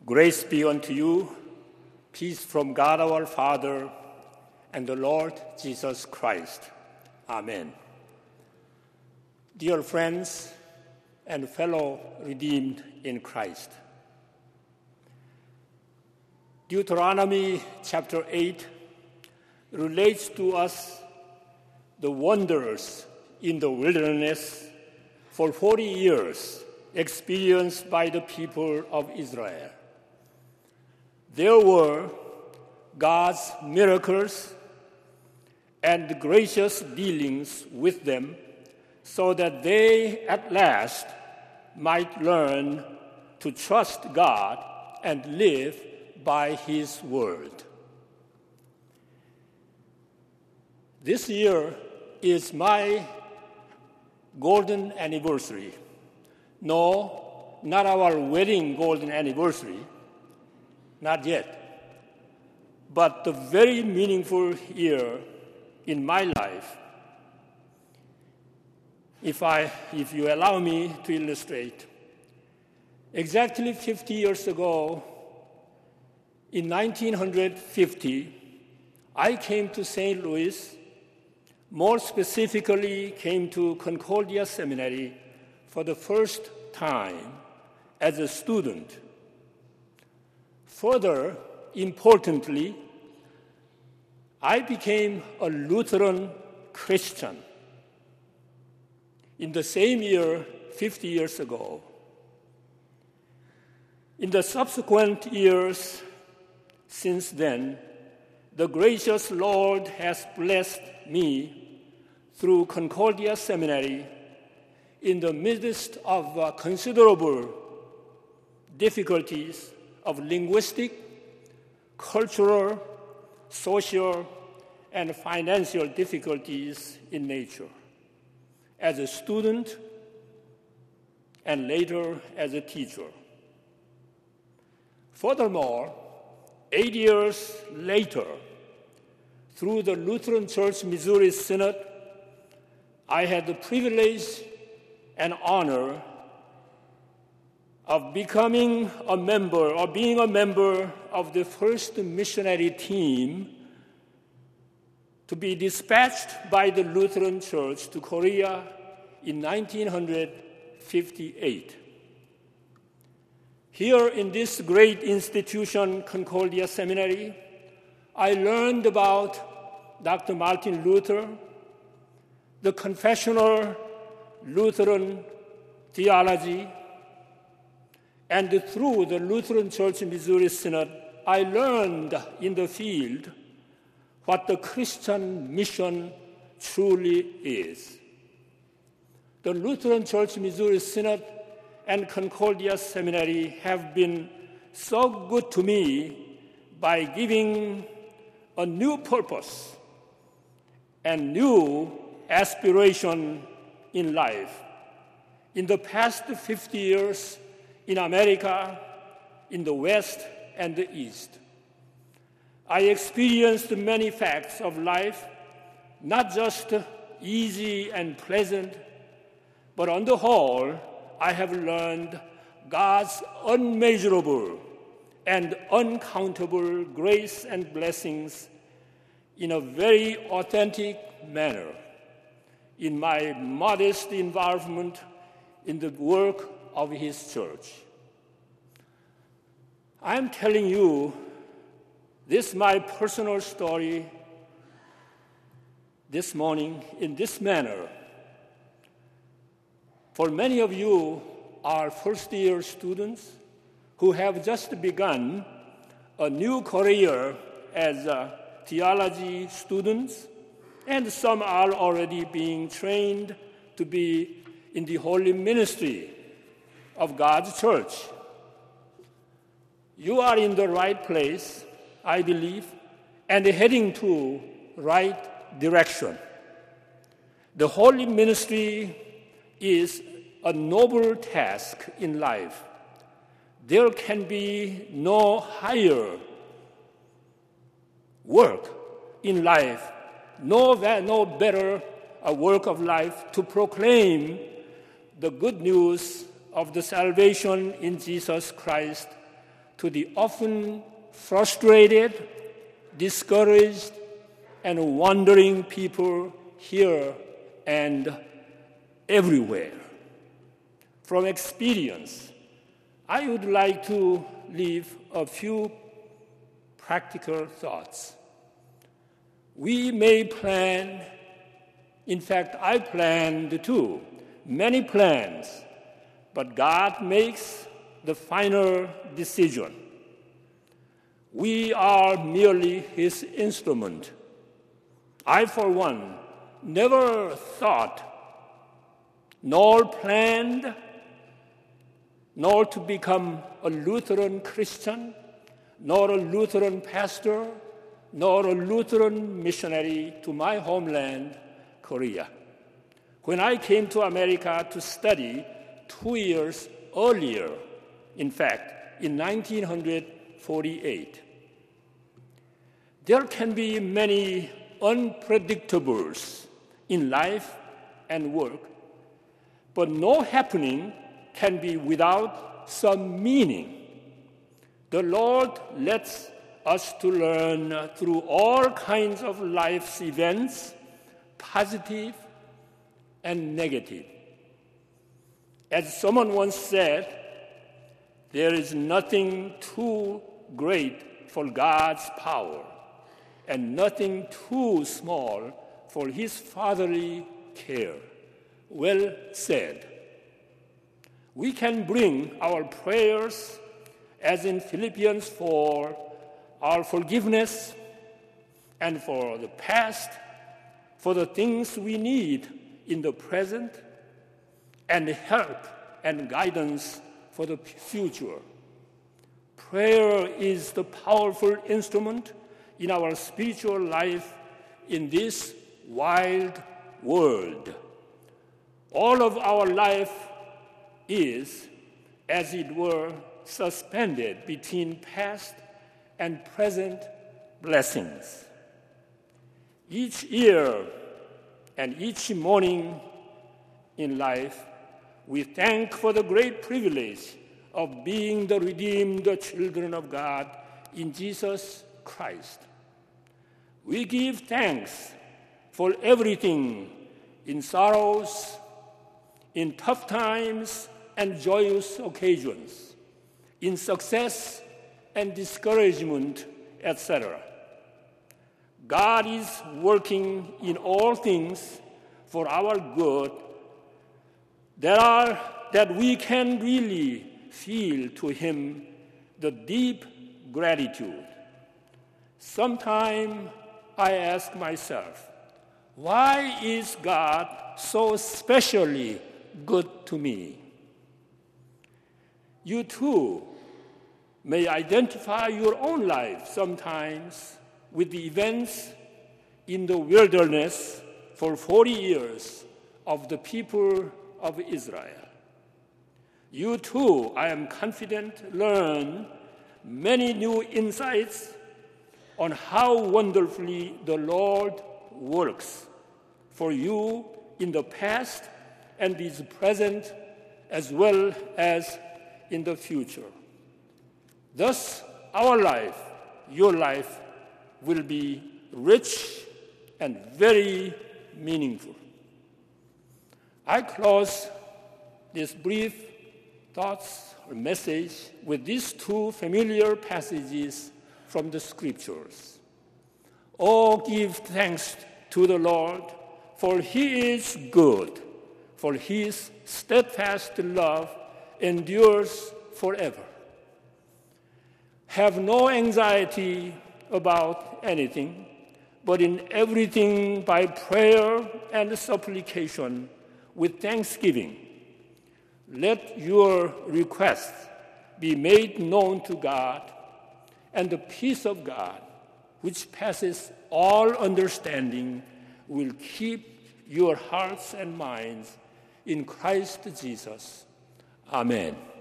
Grace be unto you, peace from God our Father and the Lord Jesus Christ. Amen. Dear friends and fellow redeemed in Christ, Deuteronomy chapter 8 relates to us the wonders in the wilderness for 40 years experienced by the people of Israel. There were God's miracles and gracious dealings with them so that they at last might learn to trust God and live by His word. This year is my golden anniversary. No, not our wedding golden anniversary, not yet, but the very meaningful year in my life. If you allow me to illustrate, exactly 50 years ago, in 1950, I came to St. Louis, more specifically came to Concordia Seminary for the first time as a student. Further, importantly, I became a Lutheran Christian in the same year, 50 years ago. In the subsequent years since then, the gracious Lord has blessed me through Concordia Seminary in the midst of considerable difficulties of linguistic, cultural, social, and financial difficulties in nature, as a student and later as a teacher. Furthermore, 8 years later, through the Lutheran Church Missouri Synod, I had the privilege and honor of becoming a member, or being a member of the first missionary team to be dispatched by the Lutheran Church to Korea in 1958. Here in this great institution, Concordia Seminary, I learned about Dr. Martin Luther, the confessional Lutheran theology, and through the Lutheran Church Missouri Synod, I learned in the field what the Christian mission truly is. The Lutheran Church Missouri Synod and Concordia Seminary have been so good to me by giving a new purpose and new aspiration in life. In the past 50 years, in America, in the West, and the East, I experienced many facts of life, not just easy and pleasant, but on the whole, I have learned God's unmeasurable and uncountable grace and blessings in a very authentic manner in my modest involvement in the work of His church. I'm telling you this my personal story this morning in this manner. For many of you are first-year students who have just begun a new career as theology students, and some are already being trained to be in the holy ministry of God's church. You are in the right place, I believe, and heading to right direction. The holy ministry is a noble task in life. There can be no higher work in life, no better a work of life to proclaim the good news of the salvation in Jesus Christ to the often frustrated, discouraged, and wandering people here and everywhere. From experience, I would like to leave a few practical thoughts. We may plan, in fact, I planned too, many plans, but God makes the final decision. We are merely His instrument. I, for one, never thought, nor planned, nor to become a Lutheran Christian, nor a Lutheran pastor, nor a Lutheran missionary to my homeland, Korea. When I came to America to study 2 years earlier, in fact, in 1948, there can be many unpredictables in life and work, but no happening can be without some meaning. The Lord lets us to learn through all kinds of life's events, positive and negative. As someone once said, there is nothing too great for God's power and nothing too small for His fatherly care. Well said. We can bring our prayers, as in Philippians 4, our forgiveness and for the past, for the things we need in the present, and help and guidance for the future. Prayer is the powerful instrument in our spiritual life in this wild world. All of our life is, as it were, suspended between past and present blessings. Each year and each morning in life, we thank for the great privilege of being the redeemed children of God in Jesus Christ. We give thanks for everything in sorrows, in tough times and joyous occasions, in success and discouragement, etc. God is working in all things for our good that we can really feel to Him the deep gratitude. Sometimes I ask myself, why is God so specially good to me? You too may identify your own life sometimes with the events in the wilderness for 40 years of the people of Israel. You too, I am confident, learn many new insights on how wonderfully the Lord works for you in the past and is present as well as in the future. Thus, our life, your life, will be rich and very meaningful. I close this brief thoughts or message with these two familiar passages from the Scriptures. Oh, give thanks to the Lord, for He is good, for His steadfast love endures forever. Have no anxiety about anything, but in everything by prayer and supplication with thanksgiving, let your requests be made known to God, and the peace of God, which passes all understanding, will keep your hearts and minds in Christ Jesus. Amen.